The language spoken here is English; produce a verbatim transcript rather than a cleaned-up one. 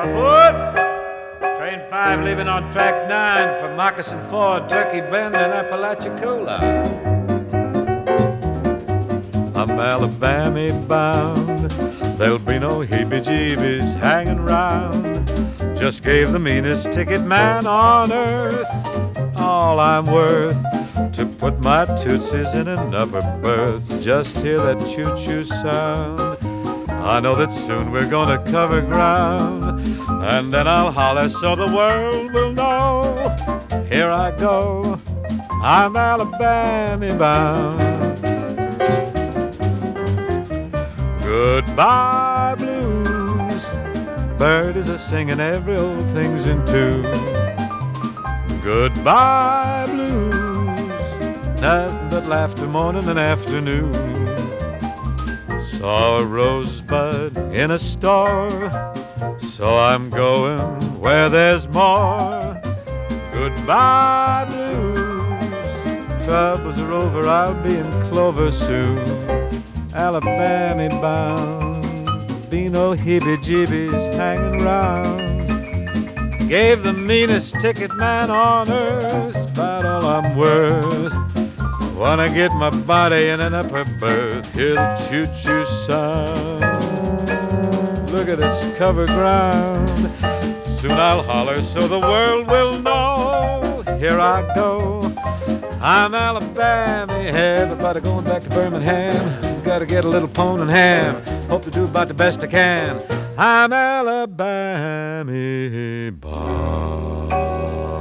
Aboard! Train five leaving on track nine for Moccasin Ford, Turkey Bend, and Apalachicola. I'm Alabama bound. There'll be no heebie-jeebies hanging round. Just gave the meanest ticket man on earth all I'm worth to put my tootsies in an upper berth. Just hear that choo-choo sound. I know that soon we're gonna cover ground, and then I'll holler so the world will know. Here I go, I'm Alabama bound. Goodbye blues, bird is a singing, every old thing's in tune. Goodbye blues, nothing but laughter morning and afternoon. Saw a rosebud in a store, so I'm going where there's more. Goodbye blues, troubles are over, I'll be in clover soon. Alabama bound, be no heebie-jeebies hanging round. Gave the meanest ticket man on earth about all I'm worth. Wanna get my body in an upper berth, hear the choo-choo sound. Look at this cover ground, soon I'll holler so the world will know. Here I go, I'm Alabama, everybody going back to Birmingham. Gotta get a little pone and ham, hope to do about the best I can. I'm Alabama bound.